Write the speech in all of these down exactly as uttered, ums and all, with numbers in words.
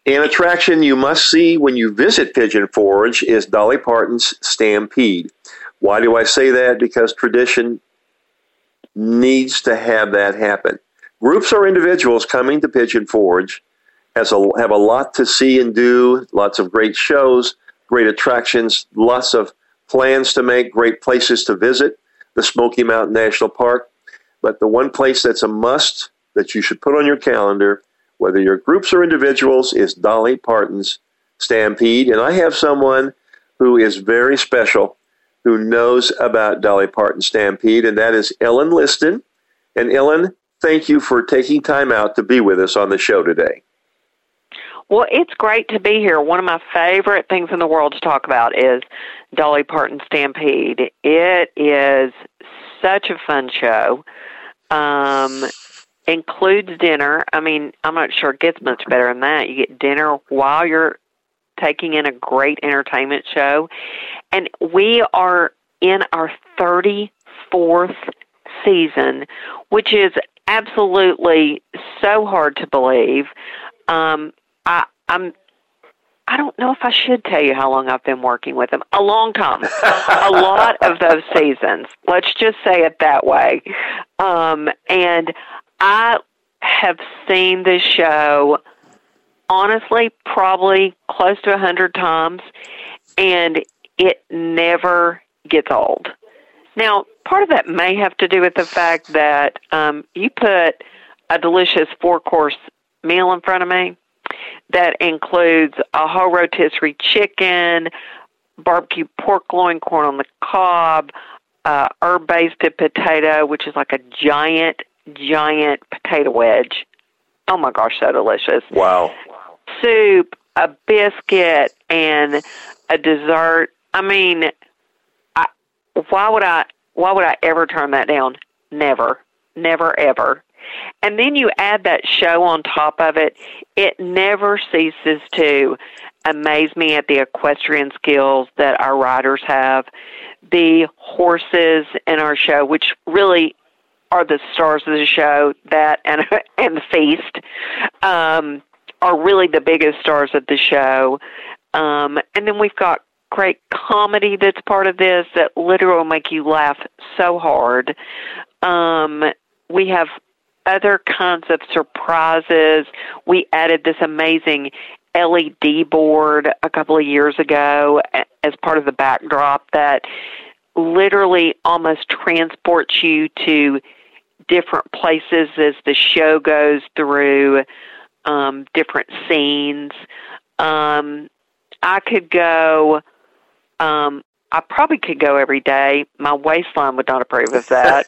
An attraction you must see when you visit Pigeon Forge is Dolly Parton's Stampede. Why do I say that? Because tradition needs to have that happen. Groups or individuals coming to Pigeon Forge has a, have a lot to see and do, lots of great shows, great attractions, lots of plans to make, great places to visit, the Smoky Mountain National Park. But the one place that's a must that you should put on your calendar, whether you're groups or individuals, is Dolly Parton's Stampede. And I have someone who is very special who knows about Dolly Parton Stampede, and that is Ellen Liston. And Ellen, thank you for taking time out to be with us on the show today. Well, it's great to be here. One of my favorite things in the world to talk about is Dolly Parton Stampede. It is such a fun show. Um, includes dinner. I mean, I'm not sure it gets much better than that. You get dinner while you're taking in a great entertainment show. And we are in our thirty-fourth season, which is absolutely so hard to believe. Um, I, I'm, I don't know if I should tell you how long I've been working with them. A long time. A lot of those seasons. Let's just say it that way. Um, and I have seen this show, honestly, probably close to a hundred times, and it never gets old. Now, part of that may have to do with the fact that um, you put a delicious four-course meal in front of me that includes a whole rotisserie chicken, barbecue pork loin, corn on the cob, uh, herb-based potato, which is like a giant, giant potato wedge. Oh, my gosh, so delicious. Wow. Soup, a biscuit, and a dessert. I mean, I, why would I why would I ever turn that down? Never. Never, ever. And then you add that show on top of it. It never ceases to amaze me at the equestrian skills that our riders have. The horses in our show, which really are the stars of the show, that and, and the feast, um, are really the biggest stars of the show. Um, and then we've got great comedy that's part of this that literally will make you laugh so hard. Um, we have other kinds of surprises. We added this amazing L E D board a couple of years ago as part of the backdrop that literally almost transports you to different places as the show goes through um, different scenes. Um, I could go, um, I probably could go every day. My waistline would not approve of that.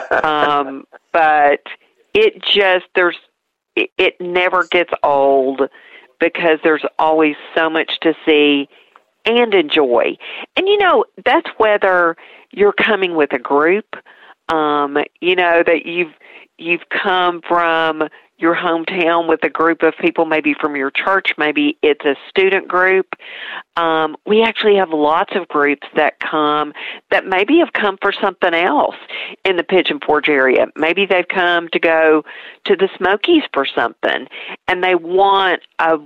um, but it just, there's, it, it never gets old because there's always so much to see and enjoy. And, you know, that's whether you're coming with a group, um, you know, that you've, you've come from your hometown with a group of people, maybe from your church, maybe it's a student group. Um, we actually have lots of groups that come that maybe have come for something else in the Pigeon Forge area. Maybe they've come to go to the Smokies for something, and they want a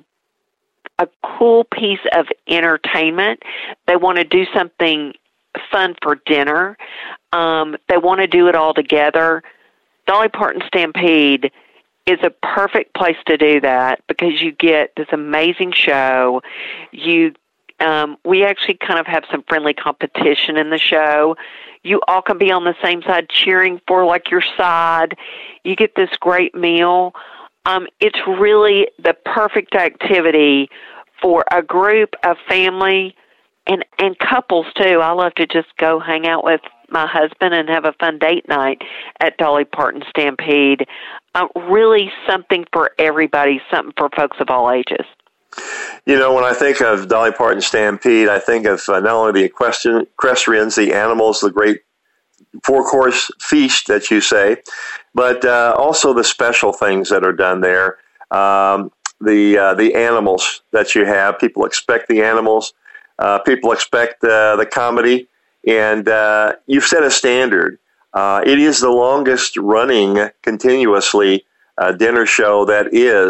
a cool piece of entertainment. They want to do something fun for dinner. Um, they want to do it all together. Dolly Parton Stampede is a perfect place to do that because you get this amazing show. You, um, we actually kind of have some friendly competition in the show. You all can be on the same side cheering for like your side. You get this great meal. Um, it's really the perfect activity for a group, a family, and, and couples too. I love to just go hang out with my husband and have a fun date night at Dolly Parton Stampede. Uh, really something for everybody, something for folks of all ages. You know, when I think of Dolly Parton Stampede, I think of uh, not only the equestrian, equestrians, the animals, the great four-course feast that you say, but uh, also the special things that are done there. Um, the uh, the animals that you have, people expect the animals. Uh, people expect uh, the comedy. And uh, you've set a standard. Uh, it is the longest running continuously uh, dinner show that is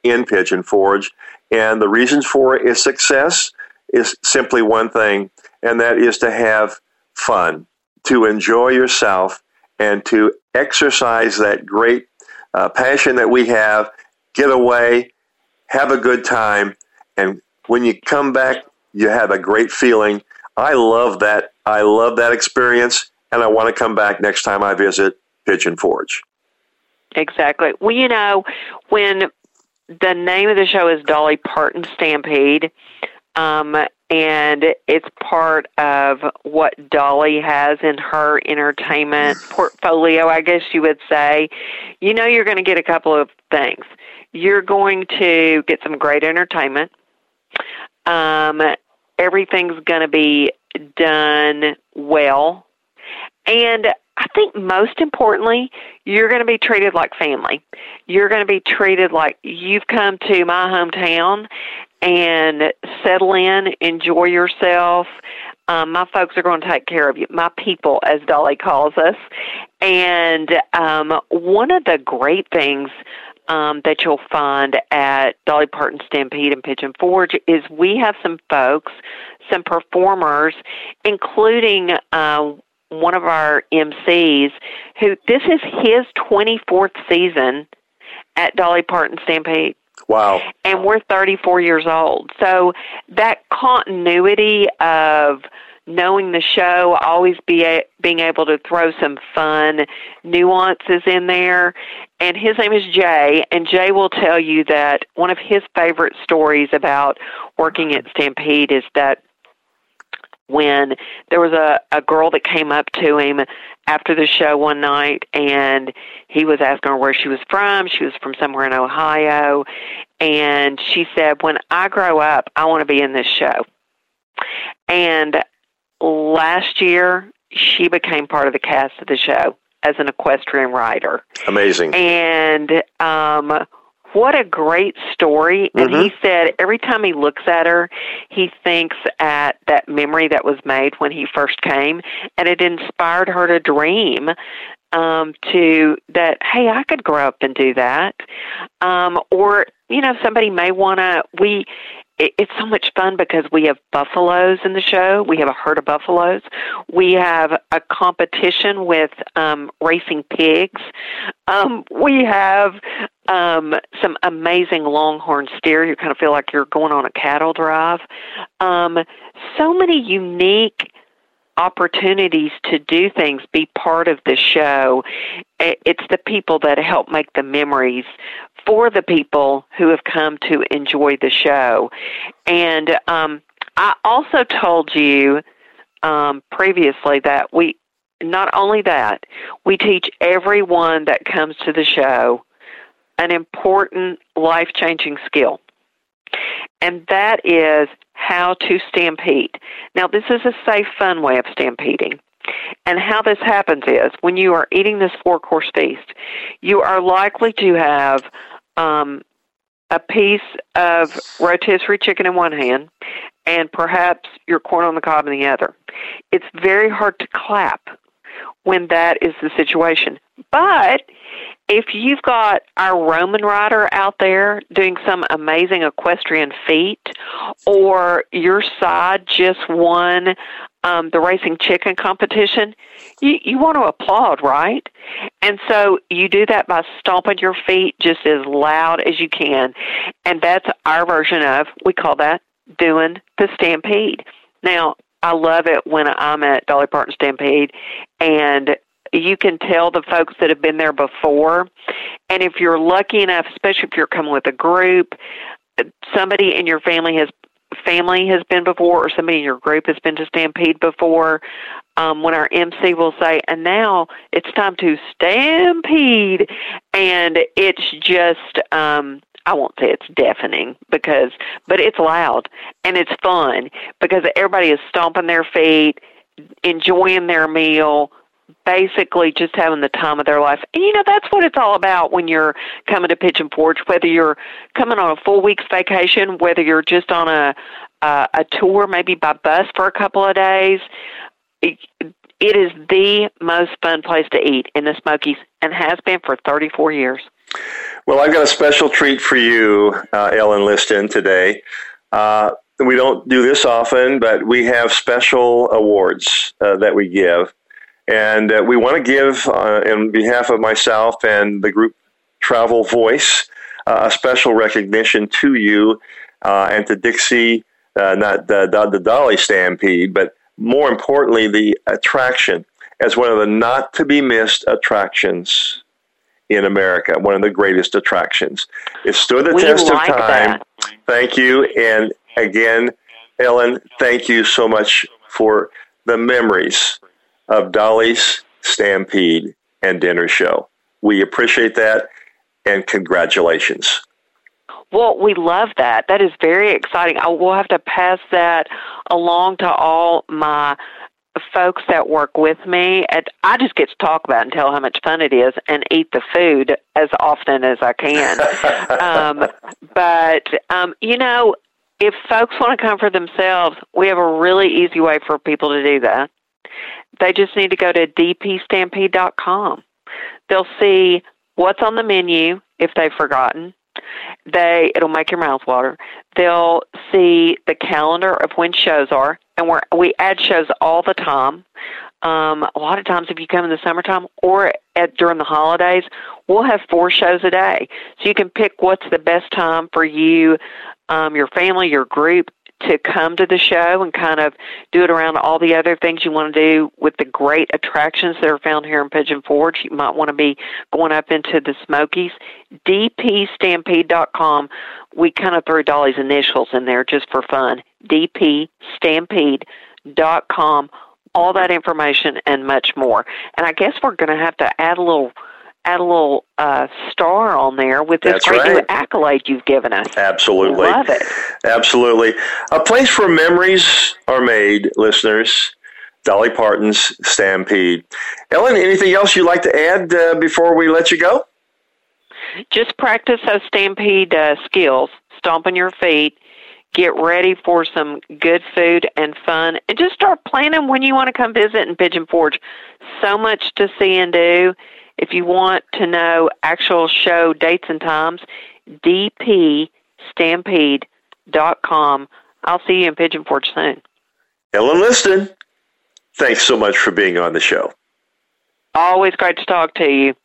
in Pigeon Forge. And the reasons for it is success is simply one thing, and that is to have fun, to enjoy yourself, and to exercise that great uh, passion that we have, get away, have a good time, and when you come back, you have a great feeling. I love that. I love that experience, and I want to come back next time I visit Pigeon Forge. Exactly. Well, you know, when the name of the show is Dolly Parton Stampede, um, and it's part of what Dolly has in her entertainment portfolio, I guess you would say, you know you're going to get a couple of things. You're going to get some great entertainment. Um, everything's going to be done well. And I think most importantly, you're going to be treated like family. You're going to be treated like you've come to my hometown and settle in, enjoy yourself. Um, my folks are going to take care of you, my people, as Dolly calls us. And um, one of the great things um, that you'll find at Dolly Parton Stampede and Pigeon Forge is we have some folks, some performers, including uh, one of our M Cs, who this is his twenty-fourth season at Dolly Parton Stampede. Wow. And we're thirty-four years old. So that continuity of knowing the show, always be a, being able to throw some fun nuances in there. And his name is Jay, and Jay will tell you that one of his favorite stories about working at Stampede is that when there was a, a girl that came up to him after the show one night, and he was asking her where she was from. She was from somewhere in Ohio, and she said, when I grow up, I want to be in this show. And last year, she became part of the cast of the show as an equestrian rider. Amazing. And um what a great story. And Mm-hmm. he said every time he looks at her, he thinks at that memory that was made when he first came, and it inspired her to dream um, to that, hey, I could grow up and do that. Um, or, you know, somebody may want to, we, it, it's so much fun because we have buffaloes in the show. We have a herd of buffaloes. We have a competition with um, racing pigs. Um, we have um, some amazing longhorn steer. You kind of feel like you're going on a cattle drive. Um, so many unique opportunities to do things, be part of the show. It's the people that help make the memories for the people who have come to enjoy the show. And um, I also told you um, previously that we, not only that, we teach everyone that comes to the show an important life-changing skill. And that is how to stampede. Now, this is a safe, fun way of stampeding. And how this happens is when you are eating this four-course feast, you are likely to have um, a piece of rotisserie chicken in one hand and perhaps your corn on the cob in the other. It's very hard to clap when that is the situation. But if you've got our Roman rider out there doing some amazing equestrian feat, or your side just won um, the racing chicken competition, you, you want to applaud, right? And so you do that by stomping your feet just as loud as you can. And that's our version of, we call that doing the stampede. Now, I love it when I'm at Dolly Parton Stampede, and you can tell the folks that have been there before. And if you're lucky enough, especially if you're coming with a group, somebody in your family has family has been before, or somebody in your group has been to Stampede before, um, when our M C will say, and now it's time to stampede. And it's just, um, I won't say it's deafening, because, but it's loud and it's fun because everybody is stomping their feet, enjoying their meal, basically just having the time of their life. And, you know, that's what it's all about when you're coming to Pigeon Forge, whether you're coming on a full week's vacation, whether you're just on a, uh, a tour, maybe by bus for a couple of days. It, it is the most fun place to eat in the Smokies and has been for thirty-four years. Well, I've got a special treat for you, uh, Ellen Liston, today. Uh, we don't do this often, but we have special awards uh, that we give. And uh, we want to give, uh, on behalf of myself and the group Travel Voice, uh, a special recognition to you uh, and to Dixie, uh, not the, the Dolly Stampede, but more importantly, the attraction as one of the not-to-be-missed attractions in America, one of the greatest attractions. It stood the we test like of time. That. Thank you. And again, Ellen, thank you so much for the memories of Dolly's Stampede and Dinner Show. We appreciate that, and congratulations. Well, we love that. That is very exciting. I will have to pass that along to all my folks that work with me. And I just get to talk about it and tell how much fun it is and eat the food as often as I can. um, but, um, you know, if folks want to come for themselves, we have a really easy way for people to do that. They just need to go to d p stampede dot com. They'll see what's on the menu if they've forgotten. They it'll make your mouth water. They'll see the calendar of when shows are, and we we add shows all the time. Um, a lot of times, if you come in the summertime or at, during the holidays, we'll have four shows a day. So you can pick what's the best time for you, um, your family, your group, to come to the show and kind of do it around all the other things you want to do with the great attractions that are found here in Pigeon Forge. You might want to be going up into the Smokies. d p stampede dot com. We kind of threw Dolly's initials in there just for fun. d p stampede dot com. All that information and much more. And I guess we're going to have to add a little add a little uh, star on there with this That's great right. new accolade you've given us. Absolutely. Love it. Absolutely. A place where memories are made, listeners. Dolly Parton's Stampede. Ellen, anything else you'd like to add uh, before we let you go? Just practice those Stampede uh, skills. Stomp on your feet. Get ready for some good food and fun. And just start planning when you want to come visit in Pigeon Forge. So much to see and do. If you want to know actual show dates and times, d p stampede dot com. I'll see you in Pigeon Forge soon. Ellen Liston, thanks so much for being on the show. Always great to talk to you.